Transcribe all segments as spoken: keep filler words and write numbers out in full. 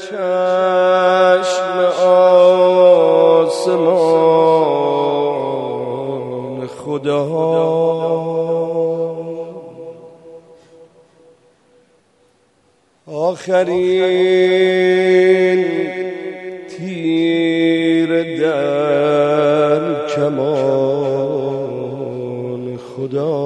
چشم آسمان خدا آخرین تیر در کمان خدا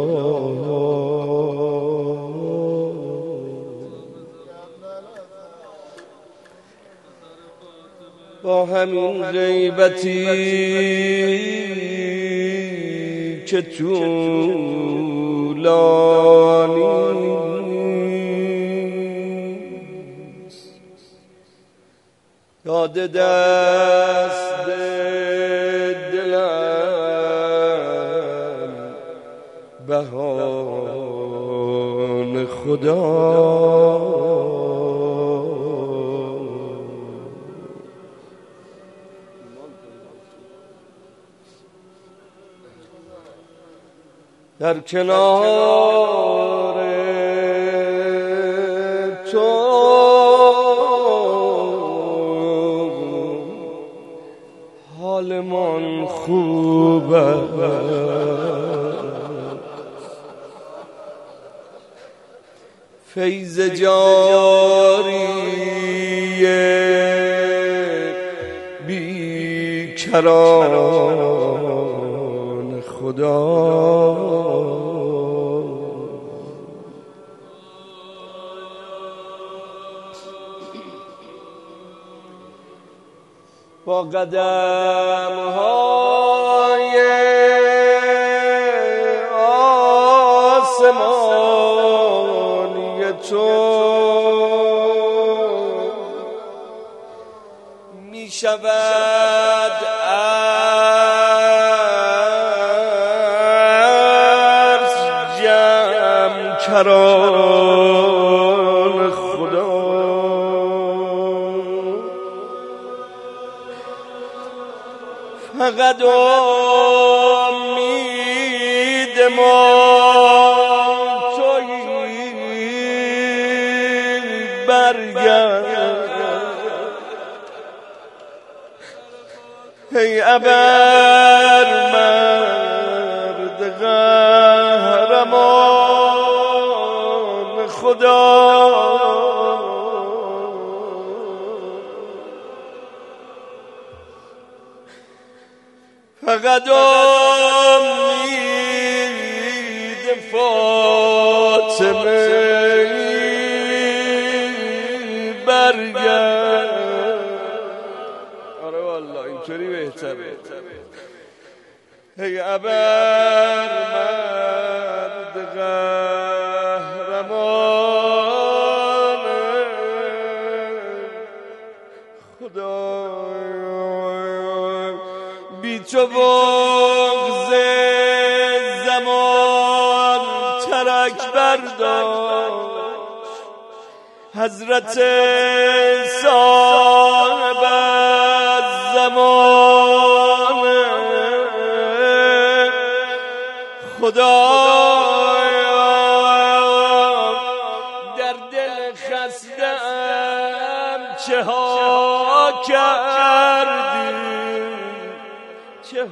با همین غیبتی که طولانی یاد دست دلم بهان خدا در کنار تو حالمان خوب فیض جاری بیکران خدا با قدم های آسمانی تو می شود عرض جمع کران خدا فقط امید ما تویی برگرد ای ابرمرد قهرمان خدا فقط امید فاطمه برگرد آره والله اینطوری بهتره ای ابرمرد قهرمان خدا بی تو بغض زمان ترک برداشت حضرت صاحب زمان خدا در دل خسته‌ام چه ها کردی چه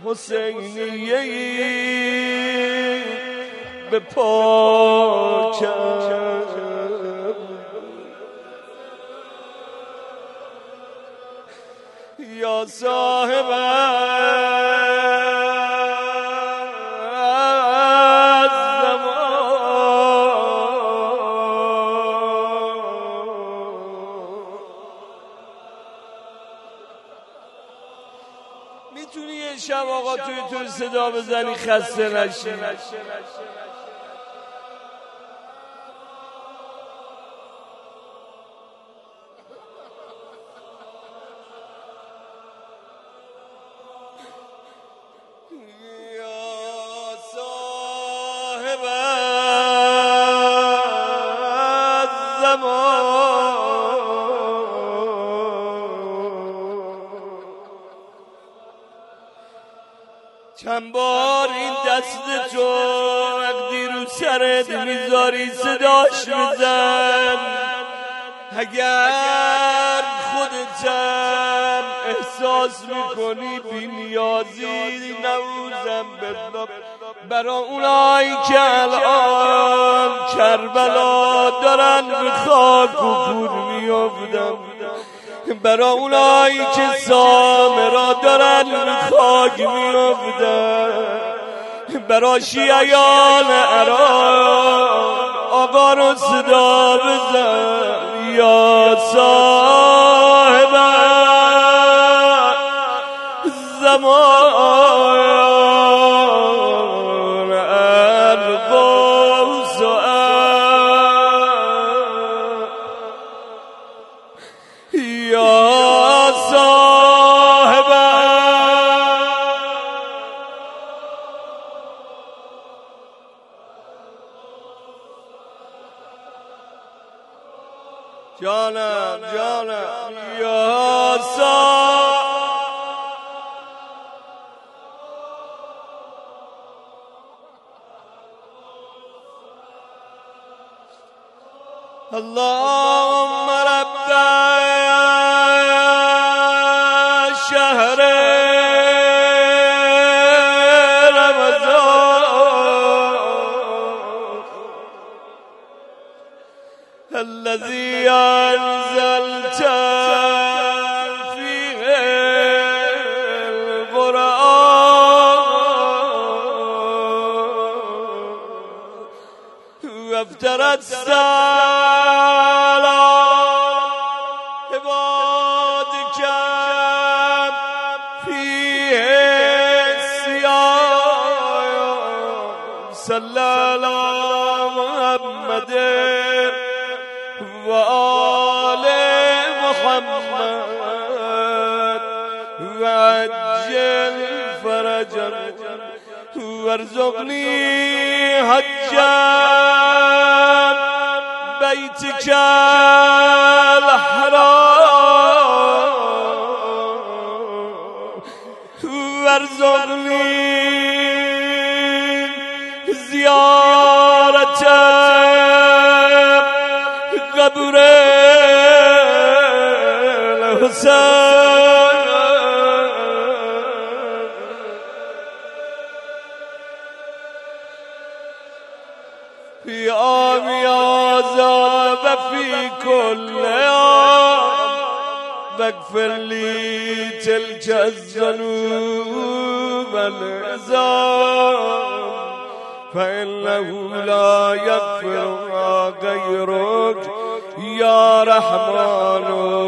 حسینیه‌ای به پا کرد یا صاحب میتونی یه شب آقا توی تو صدا بزنی خسته نشی چند بار این دست تو وقتی رو سرت میذاری صداش بزن اگر خودتم احساس میکنی بی نیازی نعوذم بالله برا اونایی که الان کربلا دارن به خاک و کور میافتن، برا اونایی که سامرا دارن به خاک میافتن، برا شیعیان عراق آقا رو صدا بزن یا صاحب زمان القوس یا صاحب جانم جانم یا صاحب اللهم رب شهر رمضان الذي أنزلت فيه القرآن وافترت السلام عبادك فيه الصيام صلى على محمد وآل محمد وعجل فرجا وارزقني حجا بيتك الحرام وارزقني زيارة قبر الحسين في عام هذا وفي كل عام واغفر لي تلك الذنوب العظام فإنه لا يغفرها غيرك یا رحمان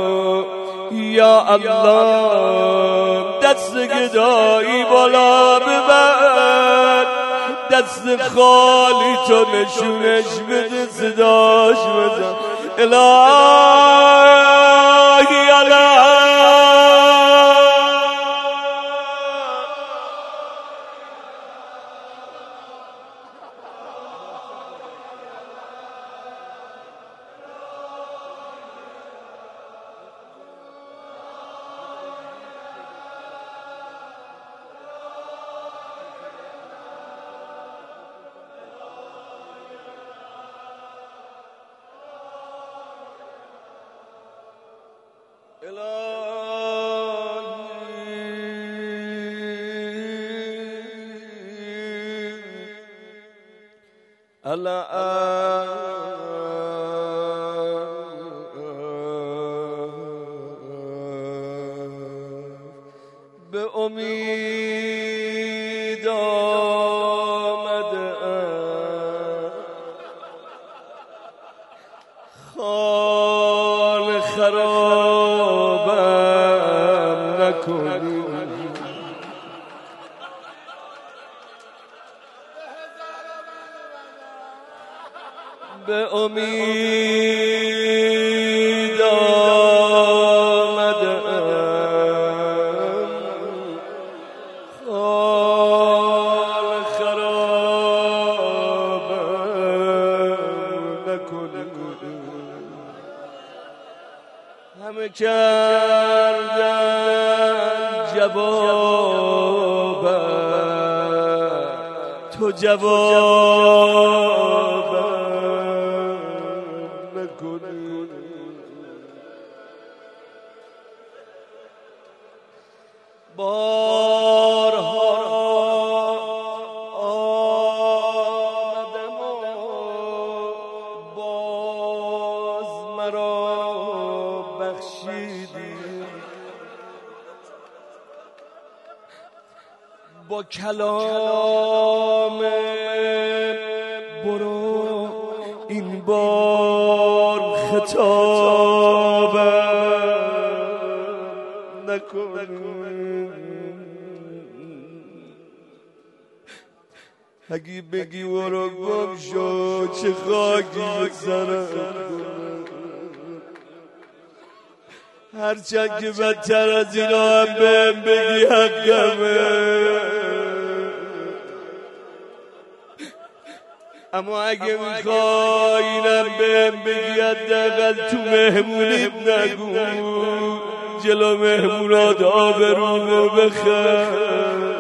یا الله. دست گدایی بالا ببر، دست خالی تو نشونش بده، صداش بزن الهی الهی. به امید آمده خانه خرابم نکنی، به امید آمده خانه خرابم نکنی. همه کردن جوابم، تو جوابم نکنی. بارها آمدم و باز مرا بخشیدی، با کلام برو این بار خطابم نکن. اگه بگی برو گم شو چه خاکی سرم، هرچند که بدتر از اینا هم بهم بگی حقمه، اما اگه میخوای اینم بهم بگی حداقل تو مهمونیت نگو، جلو مهمونات آبرومو بخر.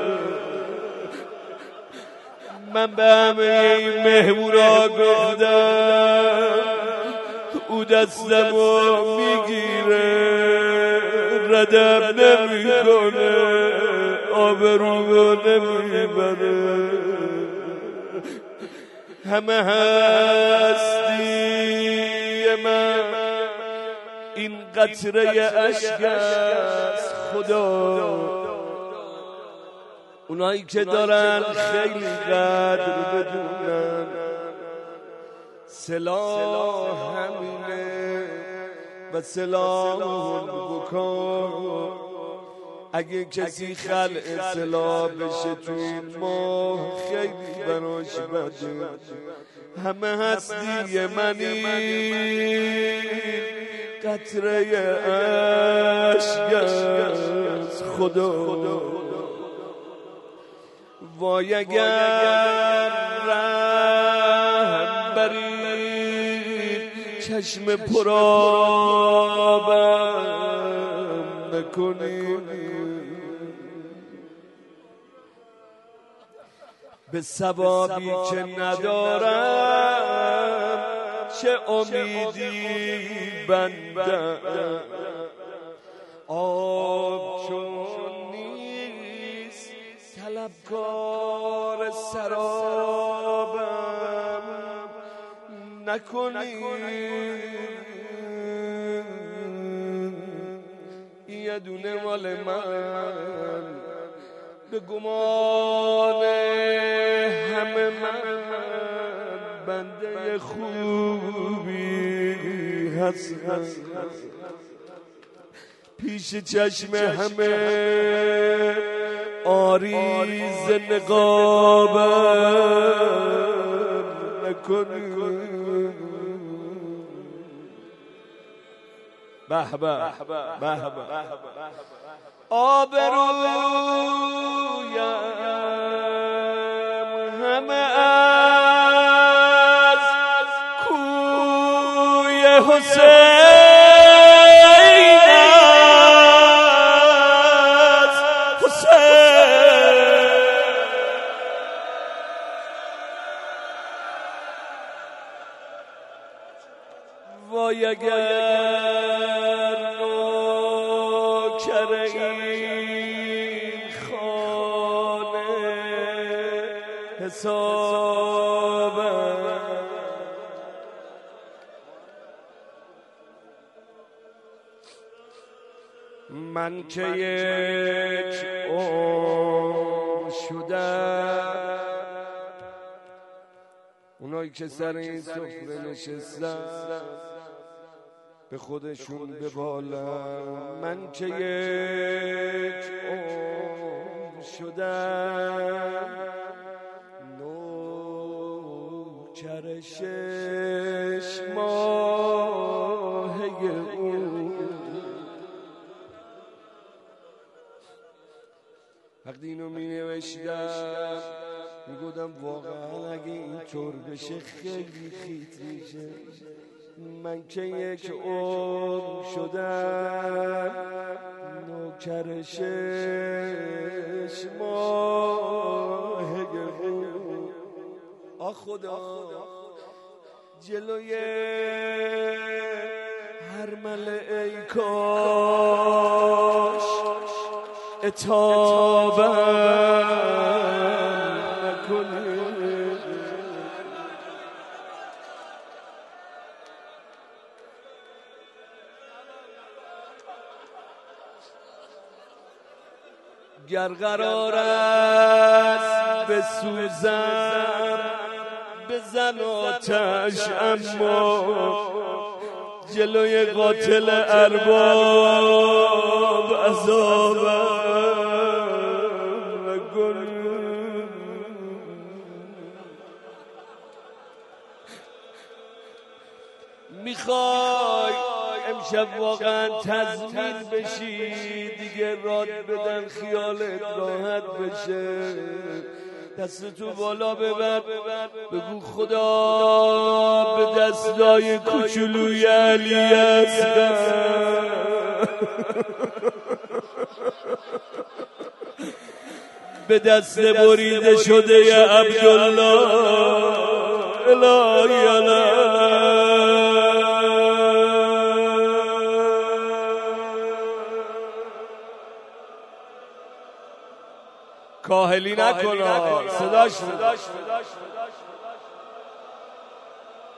من به همه این مهمونا گفتم او دستمو میگیره ردم نمیکنه آبرومو نمیبره. همه هستی من این قطره اشک است خدا، اونایی که دارن خیلی قدر بدونن سلاح همینه و سلاح البکا. اگه کسی خلع سلاح بشه تو این ماه خیلی براش بده. همه هستی منی قطره اشک از خدا. وای اگر رحم بری چشم پرآبم نکنی، به ثوابی که ندارم چه امیدی بندم. آب چون نیست طلبکار سرابم نکنی. یه دونه مال من به گمان همه من بنده خوبی هستم، پیش چشم همه آریز نقابم نکنی. به به به به آبرویم همه از کوی حسین است. حسین وای اگر حسابم من که یک عمر شدم، اونایی که سر این سفره نشستن به خودشون ببالن. من که یک عمر شدم نوکر شش ماهه اون. وقتی اینو می نوشتم می گفتم واقعا اگه اینطور بشه خیلی خیت میشه. من که یک عمر شدم نوکر شش ماهه اون. آ خدا جلوی هر ملعه ای کاش اتابم نکنید. گر قرار است بسوزم بزن آتش، اما جلوی قاتل ارباب عذابم نکن. میخوای امشب واقعا تضمین بشی، دیگه راد بدن خیالت راحت بشه، دستتو بالا ببر بگو خدا به دستای کوچولوی علی هستم، به دست بریده شده ی عبدالله الهی الهی. کاهلی نکن، صداش